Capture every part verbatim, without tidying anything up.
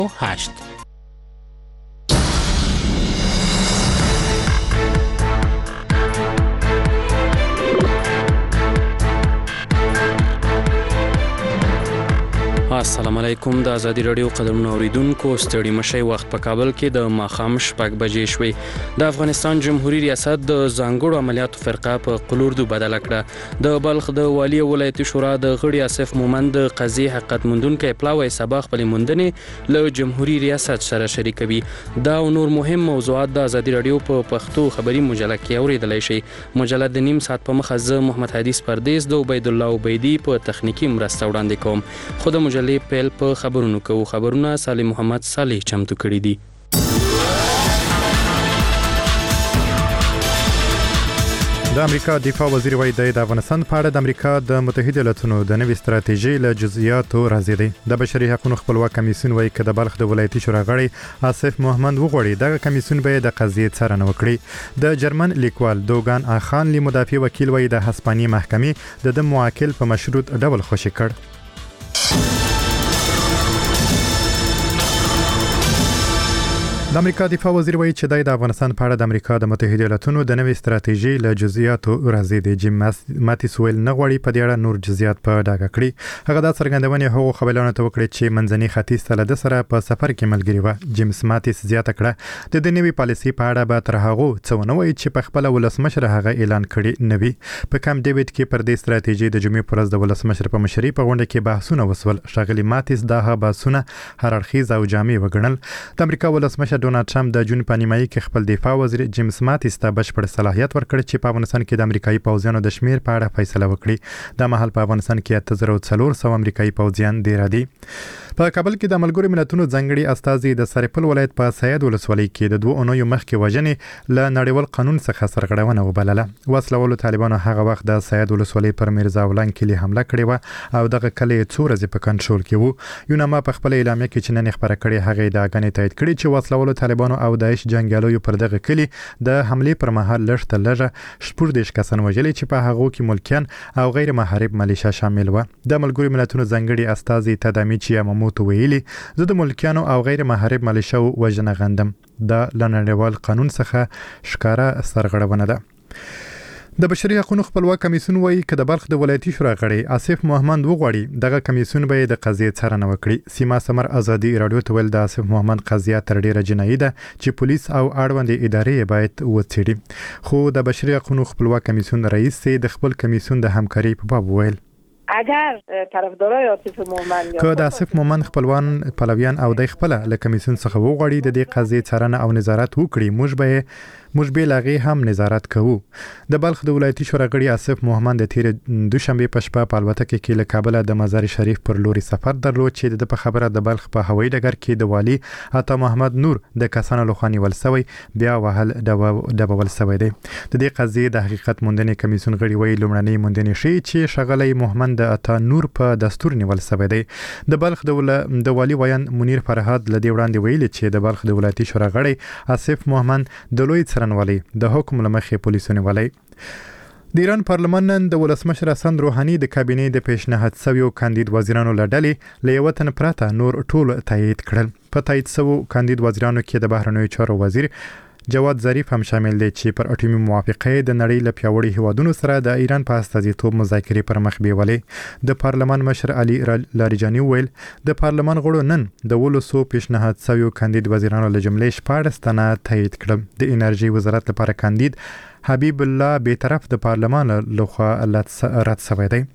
هشت. السلام علیکم. د ازادي رادیو قدرمن اوریدونکو ستړي مشي وخت په کابل کې د ماخام شپږ بجې شوې. د افغانستان جمهوریت ریاست د ځانګړو عملیاتو فرقه په قلوردو بدل کړه. د بلخ د والی ولایتي شورا د غړي اسف مومند د قضیې حقیقت موندونکو پلاوی سبا خپل موندنې له جمهوریت ریاست سره شریکوي. دا او نور مهم موضوعات د ازادي رادیو په پښتو خبري مجله کې اوریدلای شي. مجله د نیم ساعت په مخه زه محمد حدیث پردیس د عبید الله عبیدی په تخنیکی مرسته وړاندې کوم. خو د مجلې پیل په خبرونو کوو. خبرونه صالح محمد صالح چمتو کړي دي. د امریکا دفاع وزیر وایي د افغانستان په اړه د امریکا د متحده ایالاتونو د نوې ستراتیژي له جزئیاتو راضي دي. د بشري حقوقو خپلواک کمیسیون وایي چې د بلخ د ولایتي شورا غړي اسف محمد وغوړي د کمیسیون به د قضیې څارنه وکړي. د جرمن لیکوال دوګان اخان لی مدافع وکیل وایي د هسپاني محکمې د موکل په مشروط ډول خوشی کړ. د امریکا دفاع وزیر وایي چې د افغانستان په اړه د امریکا د متحده ایالاتونو د نوې ستراتیژي له جزئیاتو راضي دي. جیم ماتیس ویل نه غواړي په دې اړه نور جزئیات په ډاګه کړي. هغه د څرګندونې هغو خبرونه ته وکړي چې منځني ختیځ ته له سره په سفر کې ملګری و. جیمز ماتیس زیاته کړه د دې نوې پالیسي په اړه به تر هغه څه ونه وایي چې په خپل ولسمشر هغه اعلان کړي نه وي. په کم ډیوډ کې پر دې ستراتیژي د جمعې پر ورځ د ولسمشر په مشرۍ په غونډه کې بحثونه وسول. ښاغلي ماتیس دا بحثونه هر اړخیز او جامع وګڼل. د امریکا ولسمشر ډونالد ټرمپ د جون په نیمایي کې خپل دفاع وزیر جیمز ماتیس ته بشپړ صلاحیت ورکړ چې په افغانستان کې د امریکایي پوځیانو د شمیر په اړه فیصله وکړي. د مهال په افغانستان کې اته زره څلور سوه امریکایي پوځیان دي را دي. په کابل کې د ملګرو ملتونو ځنګړي استازي د سرپل ولایت په سید ولسوالۍ کې د دوه اونیو مخکې وژنې له نړیوال قانون څخه سرغړونه وبلله. وسلوالو طالبانو هغه وخت د سید ولسوالۍ پر میرزا اولان کلی حمله کړې و او دغه کلی څو ورځې په کنټرول کې وو. یوناما په خپل اعلامیه کې چې نن خبره کړې هغه د اګنې تایید کړي چې وسلوالو طالبانو او داعش جنگیالیو پر دغه کلی د حملې پر مهال لږ تر لږه شپږ دېرش کسان وژلي چې په هغو کې ملکیان او غیر محارب ملیشه شامل و. د ملګرو ملتونو ځنګړي استازي تدامیچی یاماموتو ویلي زه د ملکیانو او غیر محارب ملیشه وژنه غندم. دا له نړیوال قانون څخه ښکاره سرغړونه ده. د بشري حقوقو خپلواک کمیسیون وایي چې د بلخ د ولایتي شورا غړي اسف محمد وغوړي دغه کمیسیون به د قضیې څارنه وکړي. سیما سمر ازادي رادیو ته ویل د اسف محمد قضیه تر ډیره جنایي ده چې پولیس او اړوند ادارې باید وڅېړي. خو د بشري حقوقو خپلواک کمیسیون رئیس د خپل کمیسیون د همکاري په باب ویل اگر طرفدارای آصف مومند که د آصف مومند خپلوان پلویان او د خپل له کمیسیون څخه وغواړي د دې قضیې څارنه او نظارت وکړي موږ به موږ به لاغي هم نظارت کوو. د بلخ د ولایتي شورا غړي آصف مومند د تیر دوشنبه په شپه په الوتکه کې له کابل د مزار شریف پر لوري سفر درلود چې د خبره د بلخ په هوایي ډګر کې د والی عطا محمد نور د کسانو لخوا نیول شوی بیا وهل ډبول شوی دی. د دې قضیې د حقیقت موندنې کمیسیون غړي وایي لومړنۍ موندنې شي چې شغلې محمد د عطا نور په دستور نیول شوی دی. د بلخ د والی ویان منیر فرهاد لدی وړاندې ویلي چې د بلخ د ولایتي شورا غړي آصف محمد د لوی څرنوالي د حکم لمخې پولیسونه ولای. د ایران پارلمان نن د ولسمشر حسن روحاني د کابینې د پیشنهاد شویو کاندید وزیرانو لړلې له یو تن پرته نور ټول تایید کړل. په تایید شوو کاندید وزیرانو کې د بهرنیو چارو وزیر جواد ظریف هم شامل دی چې پر اټومي موافقه د نړۍ له پیاوړي هیوادونو سره د ایران په استازیتوب مذاکرې پر مخ بیولې. د پارلمان مشر علي لاریجاني ویل د پارلمان غړو نن د ولسو پیشنهاد شویو کاندید وزیرانو له جملې شپاړس تنه تایید کړل. د انرژي وزارت لپاره کاندید حبیب الله بیطرف د پارلمان لخوا رد شوی دی.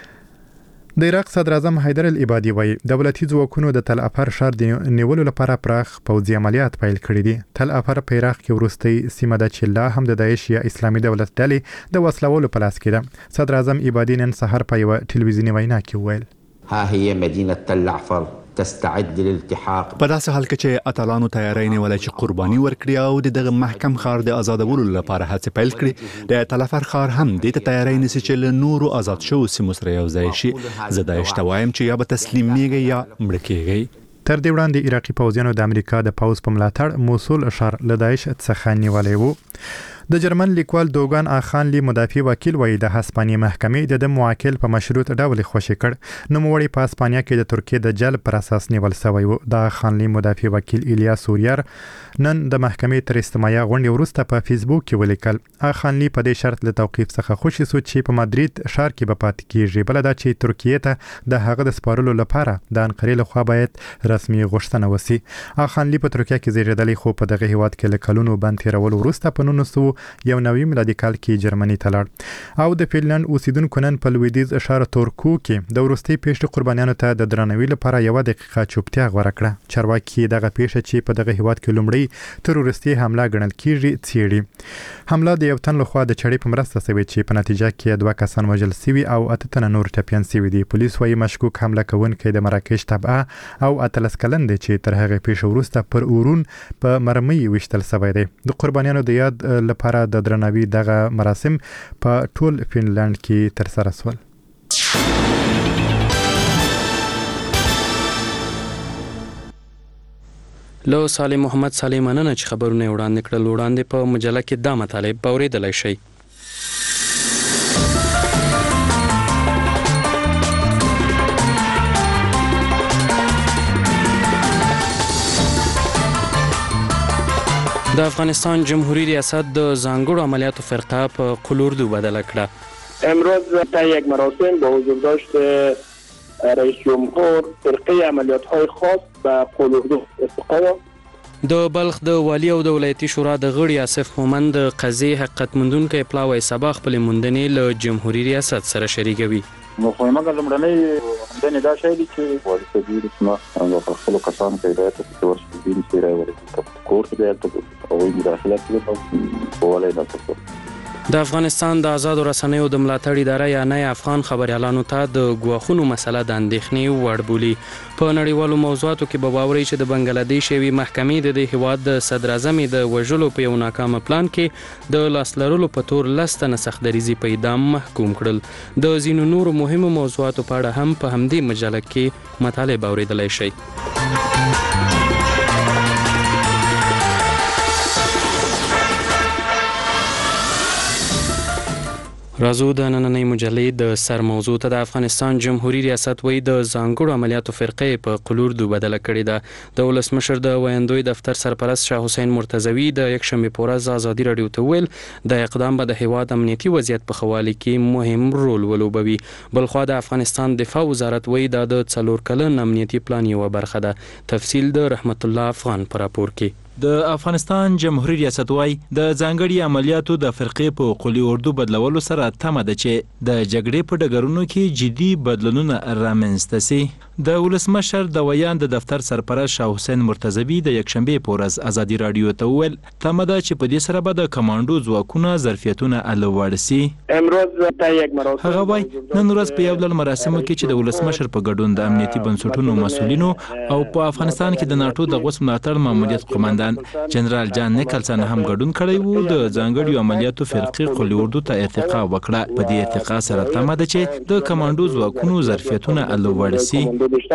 د عراق صدر اعظم حیدر العبادي وایي دولتي ځواکونو د تل افر ښار د نیولو لپاره پراخ پوځي عملیات پیل کړي دي. تل افر په عراق کې وروستۍ سیمه ده چې لا هم د داعش یا اسلامي دولت ډلې د وسلوالو په لاس کې ده. صدر اعظم عبادي نن سهار په یوه ټلویزیوني وینا کې وویل ها هي مدينة تل عفر تستعد للالتحاق. په داسې حال کې چې اتلانو تیاری نیولای چې قرباني ورکړي او د دغه محکم ښار د آزادولو لپاره هڅې پیل کړي. د تلافر ښار هم د ته تیاری نیسي چې له نورو آزاد شوو سیمو سره یو ځای شي. زه داعش ته وایم چې یا به تسلیمیږي یا مړه کیږي. تر دې وړاندې عراقي پوځیانو د امریکا د پوځ په ملاتړ موصل ښار له داعش څخه نیولې وو. د جرمن لیکوال دوګان اخانلی مدافع وکیل وایي د هسپانیې محکمې د موکل په مشروط ډول خوشی کړ. نوموړی په هسپانیا کې د ترکیې د جلب پر اساس نیول شوی و. د اخانلی مدافع وکیل ایلیا سوریر نن د محکمې تر استماعي غونډې وروسته په فیسبوک کې ولیکل اخانلی په دې شرط له توقیف څخه خوشی سو چې په مادرید ښار کې به پاتې کیږي، بل دا چې ترکیې ته د هغه د سپارلو لپاره د انقرې لخوا باید رسمي غوښتنه وسی. اخانلی په ترکیه کې زیږیدلی خو په دغه هیواد کې له کلونو بند تیرول وروسته په نولس سوه یو نوي میلادي کال کې جرمني ته لاړ او د فنلند اوسیدونکو نن په لویدیځ ښار تورکو کې د وروستي پیښې قربانیانو ته د درناوي لپاره یو دقیقه چوپتیا غوړه کړه. چارواکي دغه پیښه چې په دغه هیواد کې لومړی تروریستي حمله ګڼل کیږي څیړي. حمله د یو تن لخوا د چړې په مرسته شوې چې په نتیجه کې دوه کسان وژل شوي او اته تنه نور ټپیان شوي دي. پولیس وايي مشکوک حمله کوونکی د مراکش تبعه او اتلس کلن دی چې تر هغه پیښه وروسته پر اورون په مرمۍ وشتل شوی دی. د قربانیانو د یاد لپاره د درناوي دغه مراسم په ټول فنلند کې ترسره شول. لو سالم محمد سالم مننه چې خبرونه وړاندې کړل. وړاندې په مجله کې دا مطالب اوریدلای شئ. د افغانستان جمهوری ریاست د ځانګړو عملیاتو فرقه په قلوردو بدله کړه. امروز در یک مراسم با حضور داشت رئیس جمهور فرقه عملیات‌های خاص به قلوردو استقامت. د بلخ د والی او د ولایتي شورا د غړي آصف مومند د قضیې حقیقت موندونکو پلاوی سبا خپل موندنې له جمهوری ریاست سره شریکوي. مخیمه لمړنۍ همدنې دا شی دی چې والي صدیر اسمه او خپلو کسانو ته هدایت وکړي چې ورشي دین سیره ولري کور کې د هغوی مداخله کوي په والی دا څه. د افغانستان د آزادو رسنیو د ملاتړ اداره یا نه افغان خبريالانو ته د ګواښونو مسله د اندېښنې وړ بولي. په نړیوالو موضوعاتو کې به واوري چې د بنگلاديش یوې محکمې د دې هیواد د صدر اعظم د وژلو په یو ناکامه پلان کې د لاس لرلو په تور لس تنه سختدریزي په اعدام محکوم کړل. د ځینو نورو مهمو موضوعاتو په اړه هم په همدې مجله کې مطالب اوریدلای شئ. رازو د نننۍ مجلې د سر موضوع ته د افغانستان جمهوری ریاست وی د ځانګړو عملیاتو فرقې په قلوردو بدله کړې ده. د ولسمشر د ویاندوی دفتر سرپرست شاه حسین مرتضوی د یکشنبه په ورځ ازادي رادیو ته ویل د اقدام به د هیواد امنیتي وضعیت په خواله کې مهم رول ولوبوي. بلخوا د افغانستان دفاع وزارت وی د څلور کلن امنیتي پلان یو برخه ده. تفصیل د رحمت الله افغان پر راپور کې. د افغانستان جمهوریت ریاست وايي د ځانګړي عملیاتو د فرقې په قلی اردو بدلولو سره تمه ده چې د جګړې په ډګرونو کې جدي بدلونونه رامنځته شي. د ولسمشر د ویان د دفتر سرپرست شاه حسین مرتضوی د یکشنبه په ورځ ازادي رادیو ته ویل تمه ده چې په دې سره به د کمانډو ځواکونه ظرفیتونه الوړ شي. امروز تا یک مراسم هغه وايي نن ورځ په یو ډول مراسمو کې چې د ولسمشر په ګډون د امنیتي بنسټونو مسولینو او په افغانستان کې د ناتو د غوث ملاتړ ماموریت قومندان جنرال جان نیکلسن هم ګډون کړی وو. د ځانګړي عملیاتو فرقې قلی اردو ته ارتقا وکړه. په دې ارتقا سره تمه ده چې د کمانډو ځواکونو ظرفیتونه الوړ شي.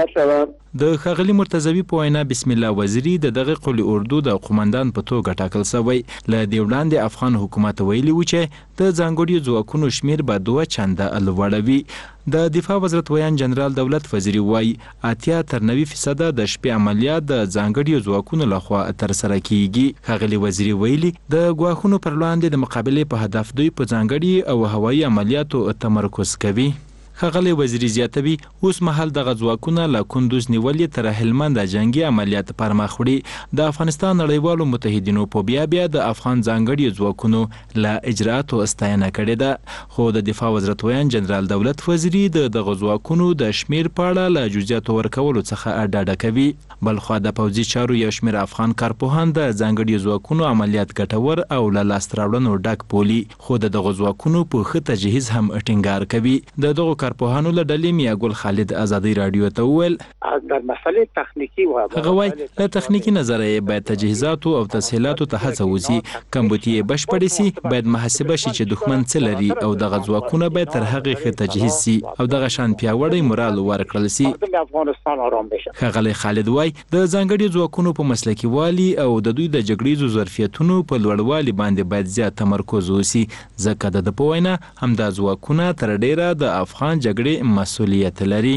د ښاغلي مرتضوی په وینا بسم الله وزیری د دغه قلی اردو د قومندان په توګه ټاکل شوی. له دې وړاندې افغان حکومت ویلي و چې د ځانګړي ځواکونو شمیر به دوه چنده الوړوي. د دفاع وزارت ویان جنرال دولت وزیری وایي اتیا تر نوي فیصد د شپې عملیات د ځانګړي ځواکونو لخوا ترسره کیږي. ښاغلي وزیری ویلي د ګواښونو پر وړاندې د مقابلې په هدف دوی په ځانګړي او هوایي عملیاتو تمرکز کوي. ښاغلی وزیری زیاتوي اوس مهال دغه ځواکونه له کندوز نیولې تر هلمند جنگي عملیات پر مخ وړي. د افغانستان نړیوالو متحدینو په بیا بیا د افغان ځانګړي ځواکونو له اجراتو استاینه کړې ده. خو د دفاع وزارت ویان جنرال دولت وزیری د دغه ځواکونو د شمیر په اړه له جزئیاتو ورکولو څخه ډاډه کوي. بلخوا د پوځي چارو یو شمیر افغان کارپوهان د ځانګړي ځواکونو عملیات ګټور او له لاسته راوړنو ډک بولي. خو د دغه ځواکونو په ښه تجهیز هم ټینګار کوي. د دغه کارپوهانو له ډلې میا ګل خالد آزادي رادیو ته وویل د مسلې تخنیکی و هغه وایي له تخنیکی نظره باید تجهیزات او تسهیلاتو ته هڅه وشي کمبودی بشپړ شي باید محاسبه شي چې دښمن څه لري او دغه ځواکونه باید تر هغه ښه تجهیز شي او دغه شان پیاوړی مورال ورکړل شي افغانستان آرام بشه. ښاغلی خالد وای د ځانګړي ځواکونو په مسلکي والي او د دوی د جګړیزو ظرفیتونو په لوړوالي باندې باید زیات تمرکز وشي ځکه د په وینا همدا ځواکونه تر ډیره د افغان جګړې مسؤلیت لري.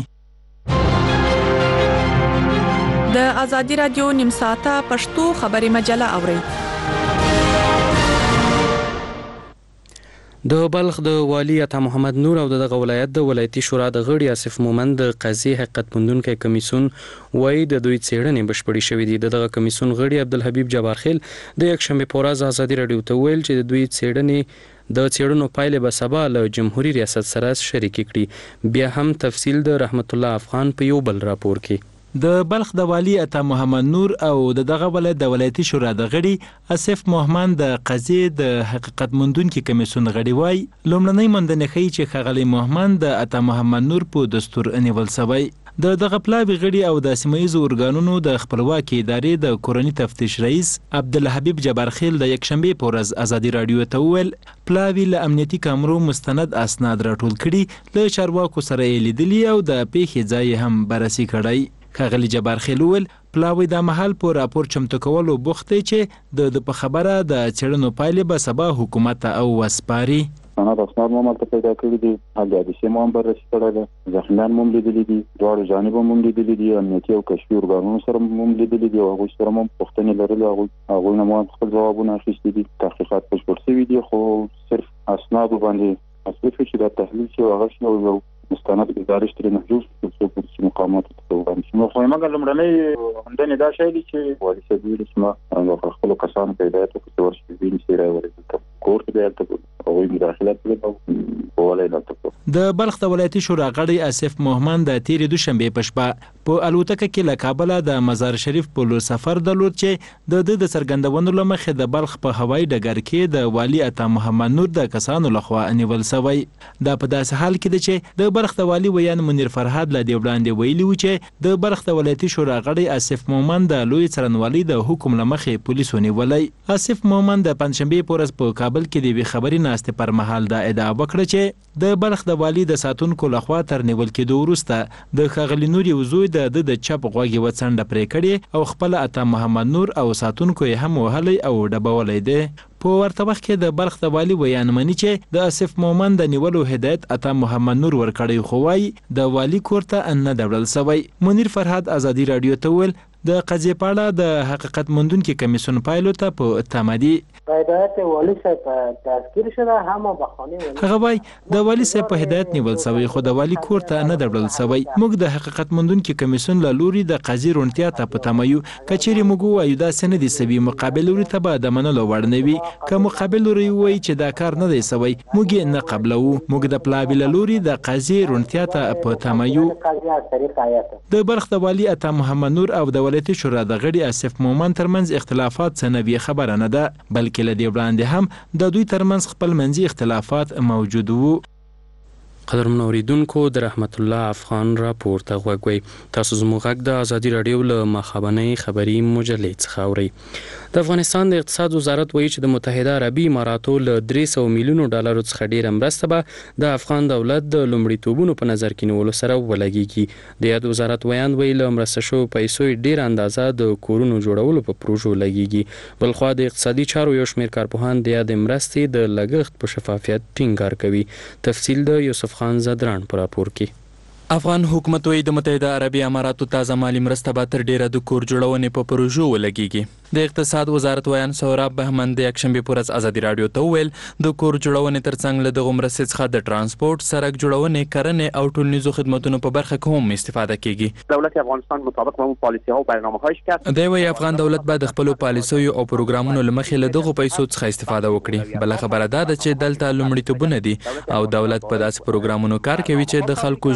د ازادي رادیو نیم ساعته پښتو خبري مجله اوري. د بلخ د والی عطا محمد نور او دغه ولایت د ولایتي شورا د غړي آصف مومند د قضیې حقیقت موندونکي کمیسیون وایي د دوی څېړنې بشپړې شوې دي. دغه کمیسیون غړي عبدالحبیب جبارخیل د یکشنبه په ورځ ازادي رادیو ته ویل چې د دوی څېړنې د څېړنو پایلې به سبا له جمهوریت ریاست سره شریک کړي. بیا هم تفصیل د رحمت الله افغان په یو بل راپور کې. د بلخ د والی عطا محمد نور او د دغه ولایت د ولایتي شورا د غړي آصف مومند د قضیې د حقیقت موندونکي کمیسیون غړي وای لومړنۍ موندنې ښیي چې ښاغلی مومند د عطا محمد نور په دستور نیول شوی. د دغه پلاوي غړي او د سیمه‌ییزو ارګانونو د خپلواکي ادارې د کورني تفتیش رئیس عبدالحبیب جبارخیل د یکشنبه په ورځ ازادي رادیو ته وویل پلاوي له امنیتي کامرو مستند اسناد راټول کړي له چارواکو سره یې لیدلي او د پیښې ځای هم بررسي کړی. ښاغلی جبارخیل وویل پلاوی د محل په راپور چمتو کولو بوخت دی چې د په خبره د څېړنو پایلې به سبا حکومت ته او وسپاري. سند اسناد مو مالته پیدا کړي دي هغه د سیمه هم بررسي کړی دی ځخمیان مو لیدلي دي دواړو جانبو مو لیدلي دي امنیتي او کشفي ارګانونو سره مو لیدلي دي او هغوی سره مو پوښتنې لرلې هغوی هغوی نه مو خپل ځوابونه اخیستي دي تحقیقات بشپړ شوي دي خو صرف اسنادو باندې اصلي چې دا تحلیل شي هغه شی او مستند ادارې ترې محجوز څو څو مقامات ته وړاندې نو خو مګر لمړنۍ همدنې دا شی دی چې والي صاحب ویل چې ما خپل کسانو ته هدایت وکړ چې ورشي ویني سره ورته کور ته دلته او مداخلت په والي لاته. د بلخ د ولایتي شورا غړي آصف مومند د تیرې دوشنبه په شپه په الوتکه کې له کابل د مزار شریف په لور سفر درلود چې د د سرګندونو لمخې د بلخ په هوایي ډګر کې د والی عطا محمد نور د کسانو لخوا نیول شوی. دا په داسې حال کې دی چې د بلخ د والی ویان منیر فرهاد له دې وړاندې ویلي و چې د بلخ د ولایتي شورا غړي آصف مومند د لوی څرنوالي د حکم لمخې پولیسو نیولی. آصف مومند د پنځشنبه په ورځ په کابل کې د وی خبري ناستې پر مهال د ادعا وکړه چې د بلخ د والی د ساتونکو لخوا تر نیول کېدو وروسته د ښاغلي نور یو زوی د د چپ غوږی وڅنډه پرې کړې او خپل عطا محمد نور او ساتونکو یې هم وهلی او ډبولی دی. په ورته وخت کې د بلخ د والی ویان مني چې د آصف مومند د نیولو هدایت عطا محمد نور ورکړی خو وایي د والی کور ته نه دبړل شوی. منیر فرهاد ازادي رادیو ته ویل د قضیې په اړه د حقیقت موندونکي کمیسیون پایلو ته په تمدي هدایت والی صاحب تذکیر شده هم بخانه هغه وای د والی صاحب په هدایت نیول شوی خو د والی کور ته نه دبړل شوی. موږ د حقیقت موندونکي کمیسیون له لوري د قضیې رونتیا ته په تمایو کچېرې موږ وایو دا سند دي سوي مقابل لوري ته به د منلو وړ نه وي که مقابل لوري وایي چې دا کار نه دی سوی موږ نه قبلو. موږ د پلاوي له لوري د قضیې رونتیا ته په تمایو. د بلخ د والی عطا محمد نور او د ولایتي شورا د غړي آصف مومند ترمنځ اختلافات څه نوې خبره نه ده بلکې له دې وړاندې هم د دوی ترمنځ خپل منځي اختلافات موجود وو. قدرمن اوریدونکو د رحمت الله افغان راپور ته غوږ وئ. تاسو زموږ غږ د ازادي رادیو له ماخابنۍ خبري مجلې څخه اورئ. د افغانستان د اقتصاد وزارت وایي چې د متحده عربي اماراتو له درې سوه میلیونو ډالرو څخه ډیره مرسته به د افغان دولت د لومړیتوبونو په نظر کې نیولو سره ولګیږي. د یاد وزارت ویان وایي له مرسته شویو پیسو ډیره اندازه د کورونو جوړولو په پروژو لګیږي. بلخوا د اقتصادي چارو یو شمېر کارپوهان د یاد مرستې د لګښت په شفافیت ټینګار کوي. تفصیل د یوسف خان زدران پر راپور کې. افغان حکومت وایي د متحده عربي اماراتو تازه مالی مرسته به تر ډیره د کور جوړونې په پروژو ولګیږي. د اقتصاد وزارت ویان سهراب بهمن د یکشنبه په ورځ ازادي رادیو ته وویل د کور جوړونې ترڅنګ له دغو مرستې څخه د ترانسپورت، سړک جوړونې، کرنې او ټولنیزو خدماتونو په برخه کې هم استفاده کیږي. دولت افغانستان مطابق به پالیسی‌ها او برنامه‌هاش کرد. دی وایي افغان دولت به د خپلو پالیسیو او پروګرامونو له مخې له دغو پیسو څخه استفاده وکړي. بله خبره دا ده چې دلته لومړیتوبونه دي او دولت په داسې پروګرامونو کار کوي چې د خلکو ژوند ورسره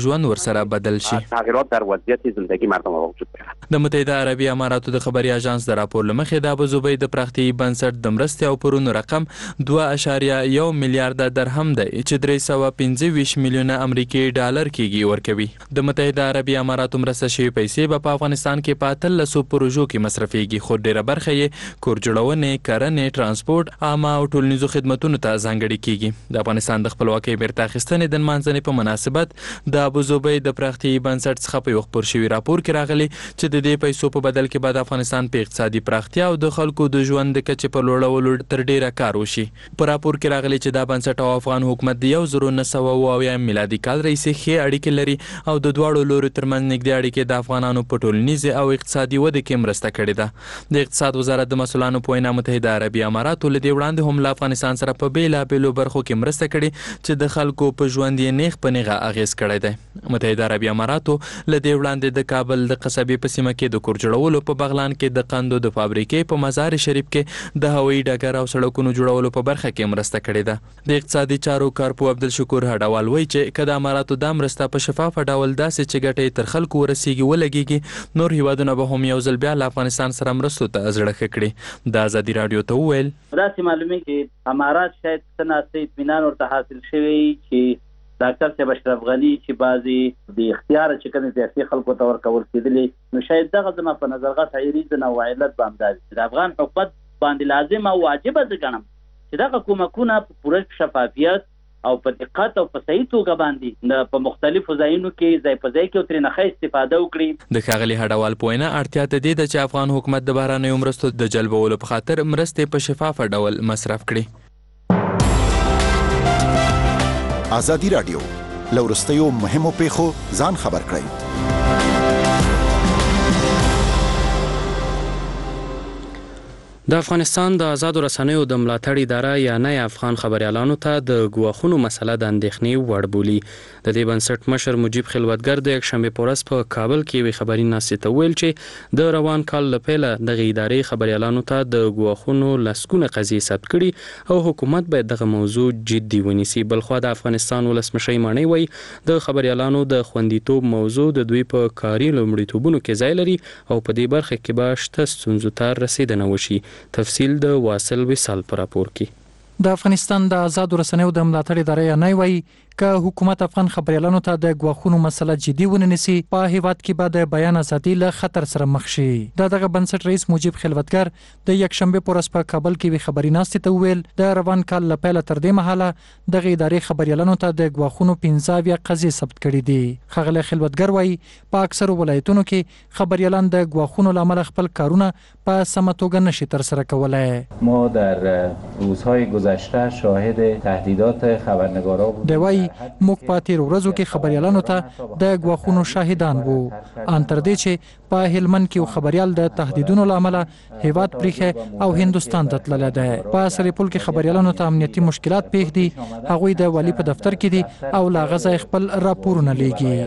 سره بدل شي. تغییرات در وضعیت زندگی مردم وجود دارد. د متحده عربي اماراتو د خبري اژانس د راپور لمخې د ابوظبي د پراختیایي بنسټ د مرستې او پورونو رقم دوه اعشاریه یو میلیارډ درهم دی چې درې سوه پنځه ویشت میلیونه امریکایي ډالر کېږي ورکوي. د متحده عربي اماراتو مرسته شوي پیسې به په افغانستان کې په اتلسو پروژو کې مصرفېږي، خو ډېره برخه یې کور جوړونې، کرنې، ترانسپورټ، عامه او ټولنیزو خدمتونو ته ځانګړې کېږي. د افغانستان د خپلواکۍ بیرته اخیستنې د نمانځنې په مناسبت د ابوظبي د پراختیایي بنسټ څخه په یو خپور شوي راپور کې راغلي چې د دې پیسو په بدل کې به د افغانستان په اقتصادي پراختیا او د خلکو د ژوند د کچې په لوړولو تر ډیره کار وشي. په راپور کې راغلي چې دا بنسټ او افغان حکومت د یو زر نه سوه اوه اویایم میلادي کال راهیسې ښې اړیکې لري او د دواړو لورو ترمنځ نږدې اړیکې د افغانانو په ټولنیزې او اقتصادي ودې کې مرسته کړې ده. د اقتصاد وزارت د مسؤلانو په وینا متحده عربي اماراتو له دې وړاندې هم له افغانستان سره په بېلابېلو برخو کې مرسته کړې چې د خلکو په ژوند یې نیغ په نیغه اغېز کړی دی. متحده عربي اماراتو له دې وړاندې د کابل د قصبې په سیمه کې د کور جوړولو په بغلان کې د قندو د فابریکې په مزار شریف کې د هوایي ډګر او سړکونو جوړولو په برخه کې مرسته کړې ده. د اقتصادي چارو کارپو عبدالشکور هډوال وایي چې که د اماراتو دا مرسته په شفافه ډول داسې چې ګټې تر خلکو ورسیږي ولګیږي، نور هیوادونه به هم یو ځل بیا له افغانستان سره مرستو ته زړه ښه کړي. د ازادي راډیو ته وویل داسې معلومي چې امارات شاید څه ناڅه اطمینان ورته حاصل شوی چې ډاکټر صاحب اشرف غني چې بعضي د اختیار چې کوم سیاسي خلکو ته ورکول کېدلي، نو شاید دغه زما په نظر غټ عیریزن او علت به همدا وي. د افغان حکومت باندې لازم او واجبه زه ګڼم چې دغه کومکونه په پوره شفافیت او په دقت او په صحیح توګه باندې په مختلفو ځایونو کې ځای په ځای کې ترې نه استفاده وکړي. د ښاغلي هډوال په وینا اړتیا ته دې ده چې افغان حکومت د بهرنیو مرستو د جلبولو په خاطر مرستې په شفافه ډول مصرف کړي. ازادي راډیو لورستیو مهمو پیښو ځان خبر کړئ. د افغانستان د آزادو رسنیو د ملاتړ اداره یا نه افغان خبريالانو ته د ګواښونو مسله د اندېښنې وړ بولي. د دې بنسټ مشر مجيب خلوتګر د یکشنبه په ورځ په کابل کې وی خبري ناسې ته ویل چې د روان کال لپاره د ادارې خبريالانو ته د ګواښونو لسکونه قضیې ثبت کړي او حکومت باید دغه موضوع جدي ونیسي. بلخو د افغانستان ولسمشر مانی وی د خبريالانو د خوندیتوب موضوع د دوی په کاري لومړیتوبونو کې ځای لري او په دې برخه کې به شته ستونزو ته رسیدنه وشي. تفصیل د واصل وصال پر راپور کې. د افغانستان د آزادو رسنیو د ملاتړ ادارې نه وایي که حکومت افغان خبريالانو ته د ګواښونو مسله جدي ونیسي، په هیواد کې به د بیان ازادي له خطر سره مخ شي. د دغه بنسټ رئیس مجيب خلوتګر د یکشنبه په ورځ په کابل کې وی خبري ناستې ته ویل د روان کال لپاره تر دې مهاله دغه ادارې خبريالانو ته د ګواښونو پنځه اویا قضیې ثبت کړي دي. خغله خلوتګر وایي په اکثر ولایتونو کې خبريالان د ګواښونو لامل خپل کارونه په سمه توګه نشي تر سره کولای. ما در روزهای گذشته شاهد تهدیدات خبرنگارا بودیم. موږ په تیر ورځو کې خبريالانو ته د ګواښونو شاهدان وو، ان تر دې چې په هلمند کې خبريال د تهدیدونو لامل هیواد پریخه او هندستان ته تللی دی. په سرپل کې خبريالانو ته امنیتي مشکلات پیښ دي، هغوی د والی په دفتر کې دي او لا غزا خپل راپورونه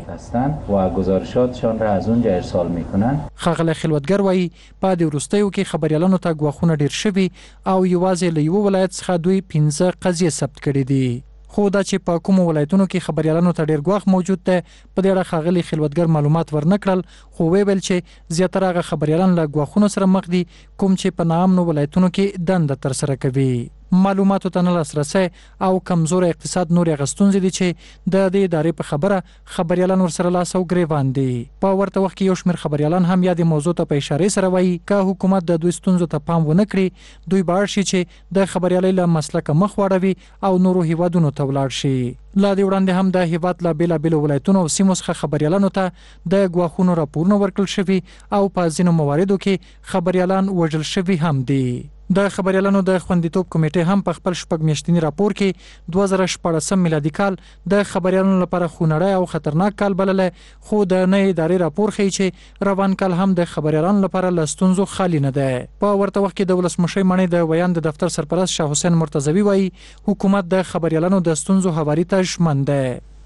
لیږي و گزارشاتشان را از اونجا ارسال میکنن. خغله خلوتګر وایي په دې وروستیو کې خبريالانو ته ګواښونه ډیر شوي او یوازې له یو ولایت څخه دوی پنځه قضیې ثبت کړي دي. خو دا چې په کوم ولایتونو کې خبريالانو ته ډیر ګواښ موجود دی، په دې اړه خغلی خلوتګر معلومات ورنکړل، خو ویل چې زیاتره هغه خبريالان له ګواښونو سره مخ دي کوم چې په نامنو ولایتونو کې دنده تر سره کوي. معلوماتو ته نه لاسرسي او کمزور اقتصاد نور غستونځ دي چې د دې ادارې په خبره خبريالان ورسره لاس او ګریوان دي. په ورته وخت کې یو شمېر خبريالان هم یادې موضوع ته په اشاره سره وایي که حکومت د دوی ستونزو ته پام ونه کړي، دوی به اړ شي چې د خبريالۍ له مسلکه مخ واړوي او نورو هیوادونو ته ولاړ شي. لا دې وړاندې هم د هیواد له بېلابېلو ولایتونو او سیمو څخه خبريالانو ته د ګواښونو راپورونه ورکړل شوي او په ځینو مواردو کې خبريالان وژل شوي هم دي. د خبريالانو د خوندیتوب کمیټې هم په خپل شپږ میاشتنی راپور کې دوه زره شپاړسم میلادي کال د خبريالانو لپاره خونړی او خطرناک کال بللی، خو د نوې ادارې راپور ښیي چې روان کال هم د خبريالانو لپاره له ستونزو خالي نه دی. په ورته وخت کې د ولسمشر مانی د ویان د دفتر سرپرست شاه حسین مرتضوی وایي حکومت د خبريالانو د ستونزو هواري ته ژمن دی.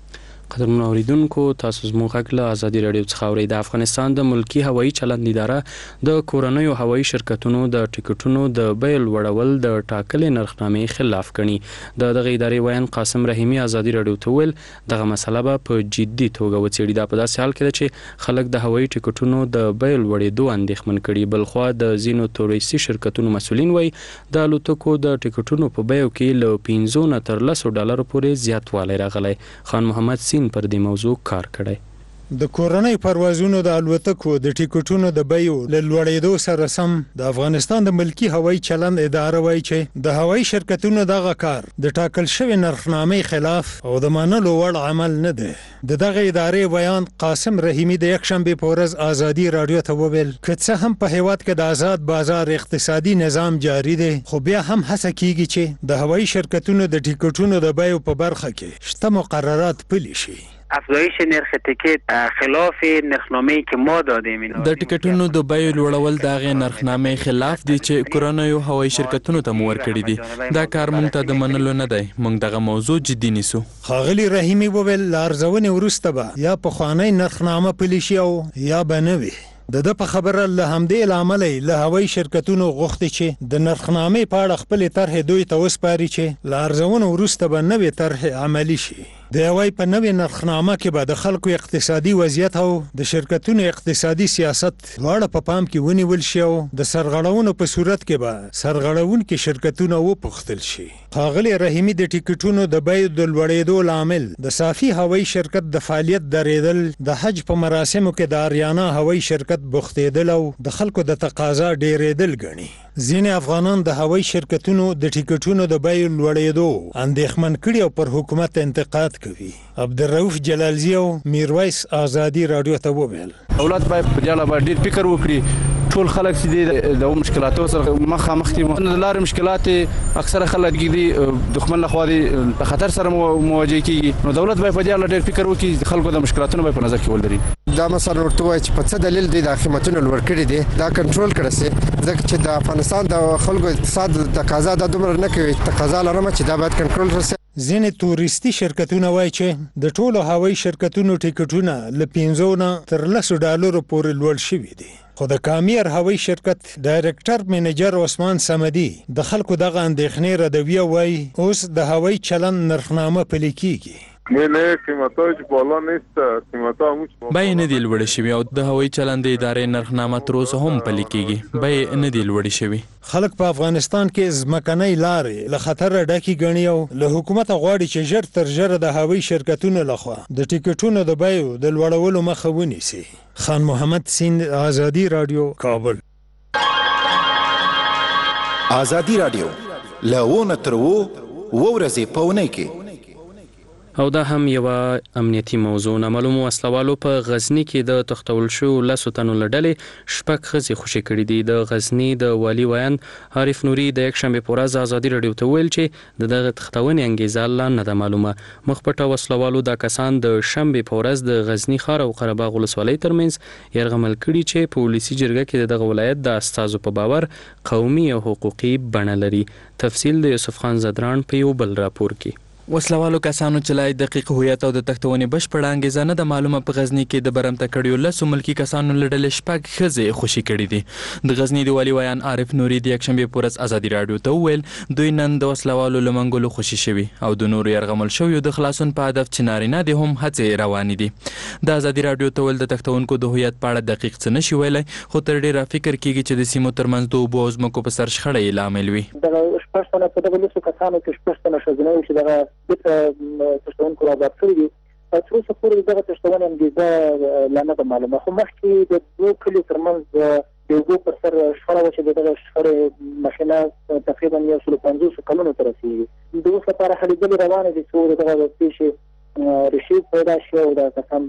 قدرمن اوریدونکو تاسو زموږ غږ له ازادي رادیو څخه اورئ. د افغانستان د ملکی هوایي چلند اداره د کورنیو هوایي شرکتونو د ټیکټونو د بیه لوړول د ټاکلې نرخنامې خلاف ګڼي. د دغه ادارې ویان قاسم رحیمي ازادي رادیو ته ویل دغه مسله به په جدي توګه وڅېړي. دا په داسې حال کې ده چې خلک د هوایي ټیکټونو د بیه لوړېدو اندېښمن کړي. بلخوا د ځینو تورېستي شرکتونو مسؤلین وایي د الوتکو د ټیکټونو په بیو کې له پنځو نه تر لسو ډالرو پورې زیاتوالی راغلی. خان محمد سین پر دې موضوع کار کړی. د کورنۍ پروازونو د الوتکو د ټیکټونو د بیو له لوړېدو سره سم د افغانستان د ملکی هوایي چلند اداره وایي چې د هوایي شرکتونو دغه کار د ټاکل شوی نرخنامې خلاف او د منلو وړ عمل نه دی. د دغه ادارې بیان قاسم رحیمي د یکشنبې په ورځ ازادي رادیو ته وویل که څه هم په هیواد کې د آزاد بازار اقتصادي نظام جاری دی خو بیا هم هڅه کیږي چې د هوایي شرکتونو د ټیکټونو د بیو په برخه کې شته مقررات پلي شي. افزایش نرخ تیکت خلاف نرخنامه‌ای که ما دادیم. د ټیکټونو د بیو لوړول د هغې نرخنامې خلاف دي چې کورنیو هوایي شرکتونو ته مو ورکړي دي. دا کار موږ ته د منلو نه دی. موږ دغه موضوع جدي نیسو. ښاغلي رحیمي وویل له ارزونې وروسته به یا پخوانی نرخنامه پلي شي او یا به نه وي. د ده په خبره له همدې له امله له هوایي شرکتونو غوښتي چې د نرخنامې په اړه خپلې طرحې دوی ته وسپاري چې له ارزونو وروسته به نوې طرحې عملي شي. د هوایي په نوې نرخنامه کې به د خلکو اقتصادي وضعیت او د شرکتونو اقتصادي سیاست دواړه په پام کې ونیول شي او د سرغړونو په صورت کې به سرغړونکي شرکتونه وپوښتل شي. ښاغلي رحیمي د ټیکټونو د بیو د لوړېدو لامل د صافي هوایي شرکت د فعالیت درېدل، د حج په مراسمو کې د اریانا هوایي شرکت بوختېدل او د خلکو د تقاضا ډېرېدل ګڼي. ځینې افغانان د هوایي شرکتونو د ټیکټونو د بیو لوړېدو اندېښمن کړي او پر حکومت انتقاد کوي. عبدالرؤف جلالزی او میرویس ازادي رادیو ته وویل دولت باید په دې اړه ډېر فکر وکړي. ټول خلک چې د مشکلاتو سره مخامخ دي، د لارې مشکلات اکثره خلک دي دښمن لخوا دي خطر سره مواجه کیږي. نو دولت باید په دې اړه ډېر فکر وکړي، خلکو د مشکلاتونو باید په نظر کې ولري. دا مثلا ورته وایي چې په څه دلیل دی د قیمتونو لوړ کړي دي دا کنټرول کړي سي، ځکه چې د افغانستان د خلکو اقتصاد تقاضا د دومره نه کوي، تقاضا لرم چې دا باید کنټرول شي. ځینې تورېستي شرکتونه وایي چې د ټولو هوایي شرکتونو ټیکټونه له پنځو نه تر لسو ډالرو پورې لوړ شوي دي. خو د کامیر هوایي شرکت ډایرکټر منیجر عثمان صمدي د خلکو دغه اندېښنې ردوي او وایي اوس د هوایي چلند نرخنامه پلي کیږي. نه نه قیمتاش بالا نیست، قیمتا همون بیې نه دي لوړې شوي او د هوایي چلند ادارې نرخنامه تر اوسه هم پلي کیږي. بیې نه دي لوړې شوي. خلک په افغانستان کې ځمکنۍ لارې له خطره ډکې ګڼي او له حکومته غواړي چې ژر تر ژره د هوایي شرکتونو لخوا د ټیکټونو د بیو د لوړولو مخه ونیسي. خان محمد سین، ازادي رادیو، کابل. ازادي رادیو له تر و ورځې په اونۍ کې او دا هم یو امنیتي موضوع. نامعلومو وسلوالو په غزنی کې د تختول شو لسو تنو لړلې شپږ ښځې خوشي کړي دي. د غزنی د والی ویان عارف نوري د یکشنبې په ورځ ازادي رادیو ته ویل چې د دغه تختونې انګیزه لا نه ده معلومه. مخپټه وسلوالو دا کسان د شنبې په ورځ د غزنی ښار او قره باغ ولسوالۍ ترمنځ یرغمل کړي چې په پولیسي جرګه کې د دغه ولایت د استازو په باور قومي او حقوقي بڼه لري. تفصیل د یوسف خان زدران په یو بل راپور کې. وسلوالو کسانو چې لا دقیق هویت او د تختونې بشپړه انګیزه نه ده معلومه په غزنی کې د برمته کړیو لسو ملکی کسانو له ډلې شپږ ښځې خوشي کړي دي. د غزنی د والي ویان عارف نوري د یکشنبې په ورځ ازادي رادیو ته وویل دوی نن د وسلوالو له منګولو خوشي شوي او د نورو یرغمل شویو د خلاصون په هدف چې نارینه دي هم هڅې روانې دي. د ازادي رادیو ته ویل د تختونکو د هویت په اړه دقیق څه نشي ویلی خو تر ډېره فکر کیږي چې د سیمو ترمنځ د اوبو او ځمکو په سر شخړه یې لامل وي. دغه شپږ تنه په دغه لسو کسانو کې شپږ تنه ښځینه چې دغه تشتون کو راځي کړی دي. تر اوسه پورې دغه تشتون انګیزه لا نه ده معلومه، خو مخکې د دوه کلي ترمنځ د اوبو پر سر شخړه وه چې دغه شخړې مخینه تقریبا یو سل پنځوس کلونو ته رسېږي. د اوس لپاره هلې ځلې روانې دي څو دغه پیښې رشید پیدا شي او د کسان د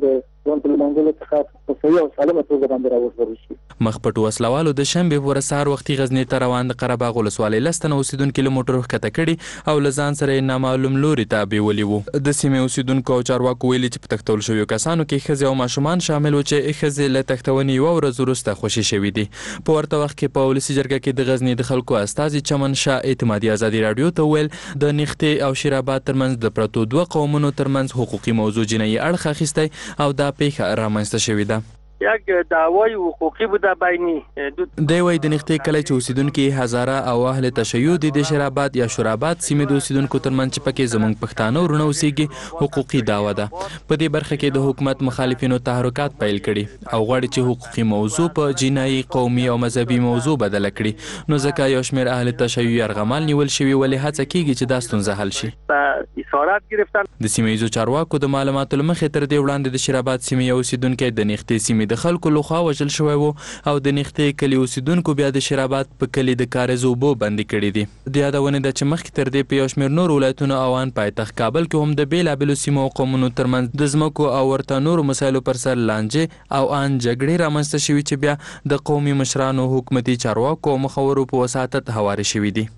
ځان په منځلو څخه په صحیح او سالمه توګه باندې راوړل شي. مخپټ وسلوالو د شنبه پر سهار وختي غزنی ته روان د قره باغ ولسوالۍ لستنه اوسیدونکو کیلومتر ښکته کړي او لزان سره نامعلوم لوري ته بیولي وو. د سیمې اوسیدونکو او چارواکو ویلي چې په تختول شویو کسانو کې ښځې او ماشومان شامل و چې ښځې له تختونې یوه ورځ وروسته خوشي شوي دي. په ورته وخت کې په ولسي جرګه کې د غزنی د خلکو استازي چمن شاه اعتمادي ازادي راډیو ته ویل د نیختې او شیراباد ترمنځ د پرتو دوه قومونو ترمنځ حقوقي موضوع جنایي اړخ اخیستی او دا پیښه رامنځته شوې ده. یک دعوای حقوقی بوده بینی دی وای د نختې کله چې اوسیدونکو هزاره او اهل تشیع د شرابات یا شرابات سیمې د اوسیدونکو ترمنځ چې پکې زمونږ پښتانه ورونه اوسېږي حقوقي دعوه ده. په دې برخه کې د حکومت مخالفینو تحرکات پیل کړي او غواړي چې حقوقي موضوع په جنایي قومي او مذهبي موضوع بدل کړي. نو ځکه یو شمېر اهل تشیع یرغمال نیول شوي ولې هڅه کیږي چې دا ستونزه حل شي. اسارات گرفتن د سیمې چارواکو د معلوماتو لمخې تر دې وړاندې د شرابات سیمې اوسیدونکو د نختې سیمې د خلکو لخوا وژل شوی وو او د نختې کلي اوسیدونکو بیا د شرابات په کلي د کاریز اوبو بندي کړي دي. د یادونې ده چې مخکې تر دې په یو شمېر نور ولایتونو او ان پایتخت کابل کې هم د بیلابیلو سیمو او قومونو ترمنځ د ځمکو او ورته نورو مسایلو پر سر لانجې او ان جګړې رامنځته شوي چې بیا د قومي مشرانو حکومتي چارواکو او مخورو په وساطت هوارې شوي دي.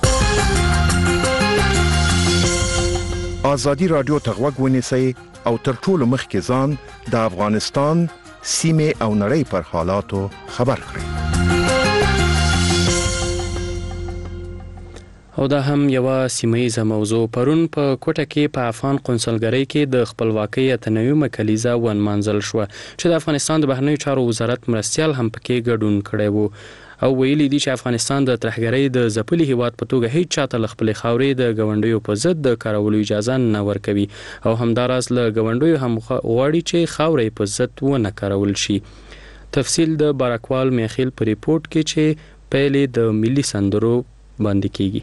ازادي راډیو ته غوږ ونیسئ او تر ټولو مخکې ځان د افغانستان سیمې او نړۍ پر حالاتو خبر کړئ. او دا هم یو سیمه‌ایزه موضوع. پرون په کوټه کې په افغان قونسلګرۍ کې د خپلواکۍ اتنوي کلیزه ونمانځل شو چې د افغانستان د بهرنیو چارو وزارت مرستیال هم پکې ګډون کړی وو او ویلي دي چې افغانستان د ترهګرۍ د ځپلي هیواد په توګه هیڅ چاته له خپلې خاورې د ګاونډیو په ضد د کارولو اجازه نه ورکوي او همداراز له ګاونډیو هم غواړي چې خاورې په ضد ونه کارول شي. تفصیل د بارکوال میخیل په ریپورت کې چې پیلې د ملي سندرو باندې کیږي.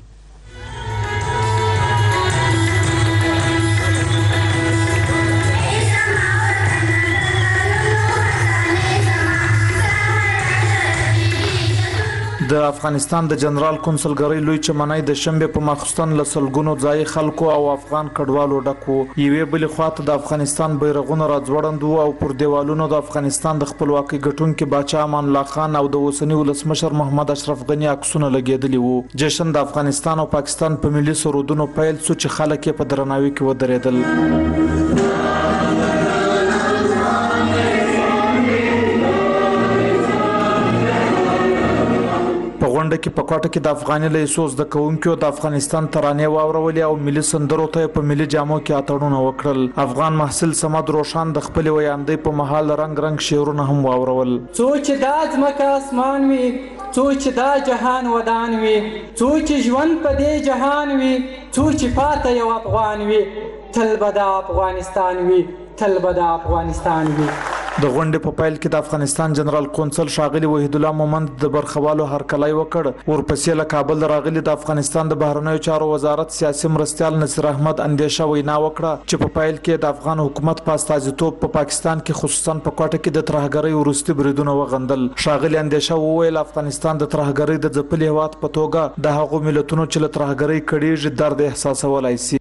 د افغانستان د جنرال قونسلګرۍ لوی چمنای د شنبه په ماخستن له سلګونو ځای خلکو او افغان کډوالو ډکو. یوې بلې خواته د افغانستان بیرغونه راځوړند او پر دیوالونو د افغانستان د خپلواکۍ ګټونکو باچا امان الله خان او د اوسنی ولسمشر محمد اشرف غنی عکسونه لګیدلي وو. جشن د افغانستان او پاکستان په ملي سرودونو پیل شو چې خلک په درناوي کې ودرېدل. غونډه کې په کوټه کې د افغاني لیسوس د کوونکو د افغانستان ترانې واورولې او ملي سندرو ته په ملي جامو کې اتړونه وکړل. افغان محصل سمد روشان د خپل ویاندې په محل رنگ رنگ شعرونه هم واورول. څوک چې د ځمکه اسمان وي، څوک چې دا جهان ودان وي، څوک چې ژوند په دې جهان وي، څوک چې پاته یو افغان وي، تل به د افغانستان وي، تل به د افغانستان وي. د غونډې په پیل کې د افغانستان جنرال قونسل ښاغلي وحید الله مومند د برخوالو هرکلی وکړ. ورپسې له کابل راغلي د افغانستان د بهرنیو چارو وزارت سیاسي مرستیال نصیر احمد اندیشه وینا وکړه چې په پیل کې د افغان حکومت په استازیتوب په پاکستان کې خصوصا په کوټه کې د ترهګرۍ وروستي بریدونه وغندل. ښاغلي اندیشه وویل افغانستان د ترهګرۍ د ځپلي هیواد په توګه د هغو ملتونو چې له ترهګرۍ کړيږي درد احساسولای شي.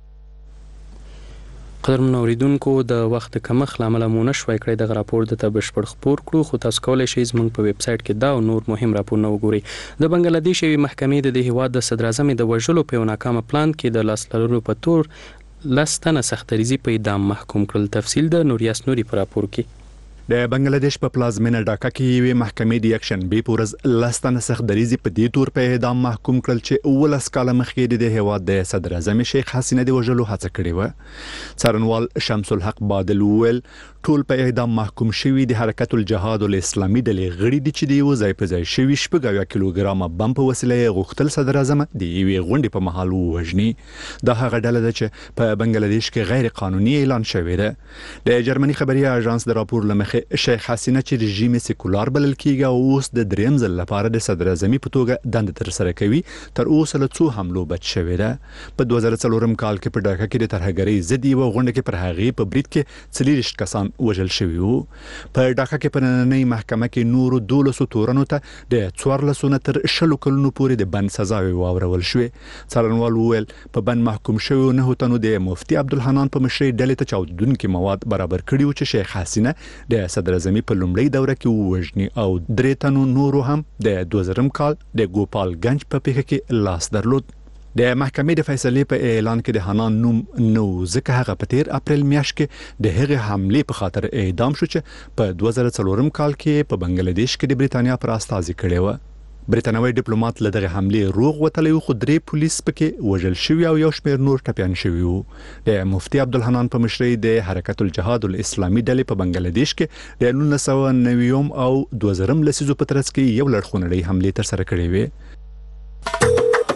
قدرمن اوریدونکو د وخت کمښت لامل مو نشوي کړی د راپور د تبشپړ خبر کړو خو تاسو کولای شئ زموږ په ویب سټ کې دا او نور مهم راپورونه وګورئ. د بنگلاديش یوې محکمې د دې هیواد د صدر اعظم د وژلو په ناکامه پلان کې د لاس لرلو په تور لستنه سختریزي په اعدام محکوم کړل. تفصیل د نوریاس نوري په راپور کې. د بنگلاديش په پلازمینه ډاکا کې یوې محکمې د اکشن بي پورز لستنه سختریزي په دې تور په اعدام محکوم کړل چې اول اسکاله مخکې د هیواد د صدر اعظم شیخ حسینه د وژلو هڅه کړې و. څارنوال شمس الحق بادل ویل ټول په اعدام محکوم شوی د حرکت الجهاد الاسلامي د لغړی د چې دی وځي په ځای شوی شپږ کیلوګرام بم په وسیله غوښتل صدر اعظم د یوې غونډې په محل وژني. دا هغه ډله ده چې په بنگلاديش کې غیر قانوني اعلان شوی ده. د جرمني خبري اژانس د راپور لمخې شیخ حسینه چې رژیم سیکولر بلل کیږي او اوس د دریم ځل لپاره د صدر اعظمي په توګه دند تر سره کوي تر اوسه له څو حملو بچ شوې ده په دوه زره څلورم کال کې په ډاکا کې د ترهګرۍ ضد یو غونډه کې پر هغې په برید کې څلوېښت کسان وژل شوي وو په ډاکا کې په نننۍ محکمه کې نورو دولسو تورنو ته د څوارلسو نه تر شلو کلونو پورې د بند سزاوې واورول شوې څارنوال وویل په بند محکوم شویو نهو تنو د مفتي عبدالحنان په مشرۍ ډلې ته چاودونکي مواد برابر کړي وو چې شیخ حسینه د صدر اعظمي په لومړۍ دوره کې ووژني او درې تنو نورو هم د دوه زرم کال د ګوپال گنج په پیښه کې لاس درلود د محکمې د فیصلې په اعلان کې د حنان نوم نو ځکه هغه په تیر اپریل میاشت کې د هغې حملې په خاطر اعدام شو چې په دوه زره څلورم کال کې په بنگلاديش کې د بریتانیا پر استازي کړی و بریتانوي ډیپلوماټ له دغه حملې روغ وتلی خو درې پولیس پکې وژل شوي او یو شمېر نور ټپیان شوي وو د مفتي عبدالحنان په مشرۍ د حرکت الجهاد الاسلامي ډلې په بنگلاديش کې د نولس سوه نوي او دوه زرم لسیزو په ترڅ کې یو لړخونړۍ حملې تر سره کړې وې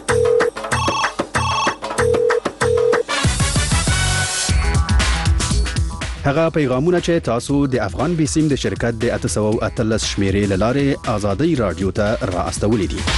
هغه پیغامونه چې تاسو د افغان بیسیم د شرکت د اته سوه اتلس شمیرې له لارې آزادۍ رادیو ته را استولې دي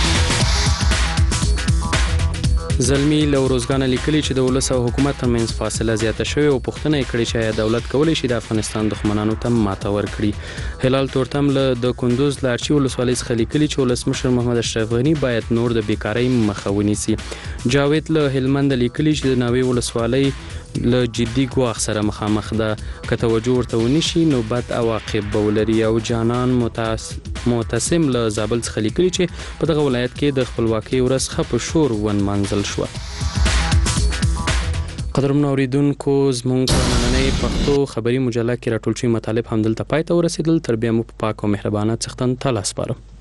زلمی له روزګان لیکلي چې د ولس او حکومت ترمنځ فاصله زیاته شوې او پوښتنه یې کړې چې دولت کولی شي د افغانستان دښمنانو ته ماته ورکړي هلال تورتم له د کندوز لارچی ولسوالۍ څخه لیکلي چې ولسمشر محمد اشرف غنی باید نور د بیکارۍ مخه ونیسي جاوید له هلمند لیکلي چې د ناوې ولسوالۍ له جدي ګواښ سره مخامخ ده که توجه ورته ونشي نو بد عواقب به ولري او جانان معتصم له زابل څخه لیکلي چې په دغه ولایت کې د خپلواکۍ ورځ ښه په شور ونمانځل شوه قدرمنو اوریدونکو زموږ په نننۍ پښتو خبري مجله کې راټول شوي مطالب همدلته پای ته ورسېدل تر بیا مو په پاک او مهربانه څښتن ته لاس سپارم